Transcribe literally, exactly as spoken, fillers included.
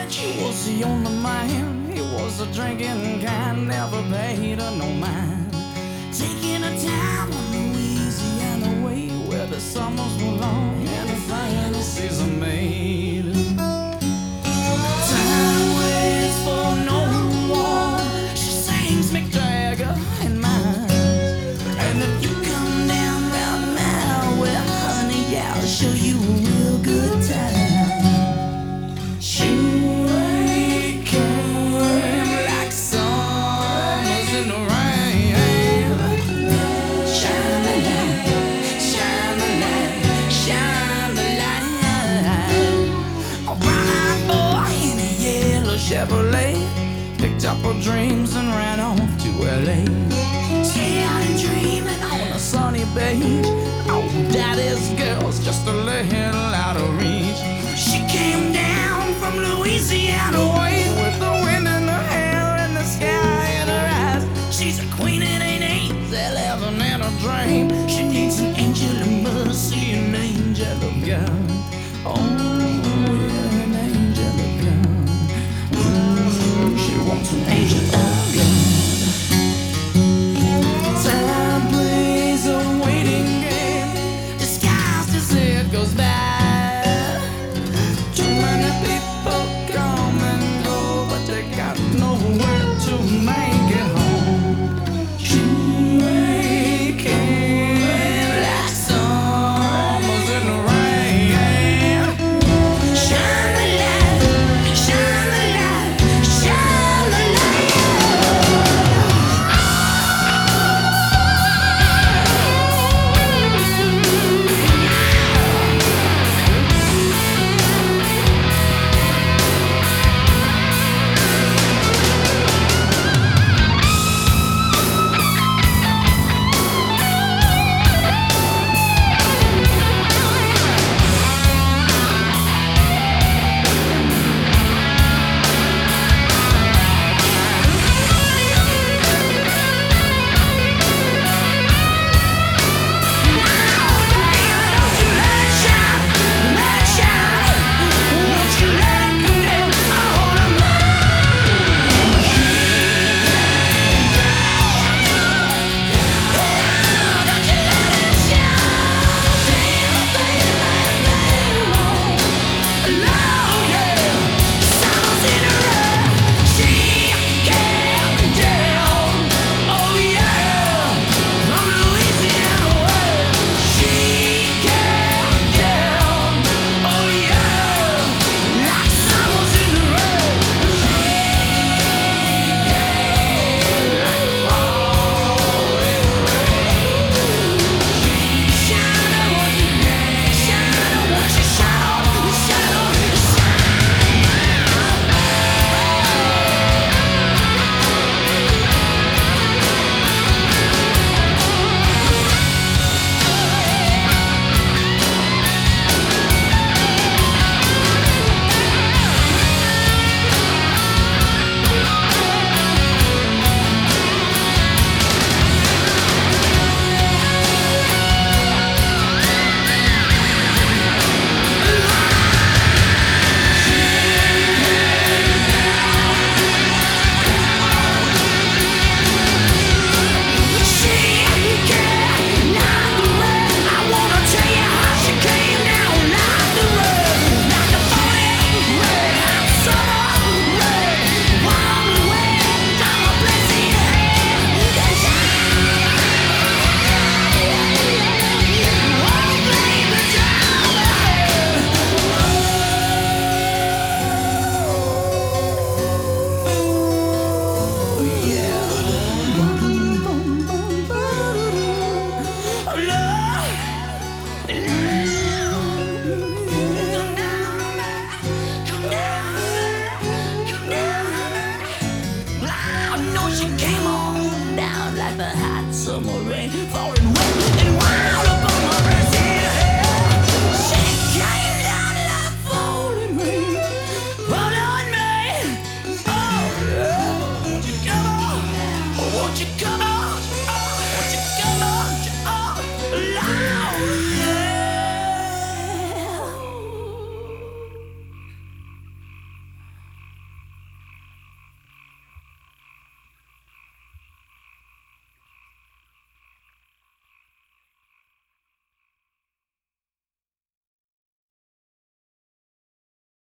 She was the only man, he was a drinking kind, never paid her no mind. Taking her time on Louisiana way, where the summers were long and the fantasies are made. Time waits for no one, she sings Mick Jagger in mine. And if you come down round my way, honey, yeah, I'll show you a real good time. She came like summers in the rain. Shine the light, shine the light, shine the light. A brown-eyed boy in a yellow Chevrolet picked up her dreams and ran off to L A. Stay out and dreaming on a sunny beach. Oh, daddy's girl's just a little out of reach. She came down from Louisiana